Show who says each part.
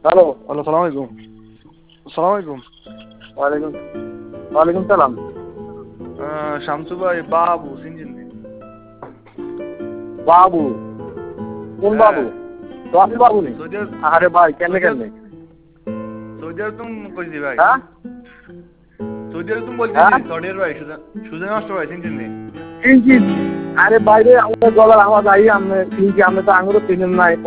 Speaker 1: Hello.
Speaker 2: Hello, সালাম আলাইকুম। সালাম আলাইকুম।
Speaker 1: ওয়ালাইকুম ওয়ালাইকুম সালাম।
Speaker 2: শামসু ভাই, বাবু চিনছেন নি?
Speaker 1: বাবু? কোন
Speaker 2: হ্যাঁ,
Speaker 1: বাবু? তোয়াফি বাবু নি?
Speaker 2: Saudi Arab.
Speaker 1: আরে ভাই কেমনে
Speaker 2: সৌদি আরব
Speaker 1: কেমনে?
Speaker 2: সৌদি আরব তুমি কইছি ভাই।
Speaker 1: হ্যাঁ
Speaker 2: সৌদি আরব তুমি বলছি নি,
Speaker 1: হ্যাঁ
Speaker 2: সৌদি আরব ভাই, সুজন মাস্টার ভাই চিনছেন নি?
Speaker 1: চিনছি। আরে বাইরে আমাদের গলার আওয়াজ আই, আমি চিনছি, আমি তো আঙুরও চিনেন নাই।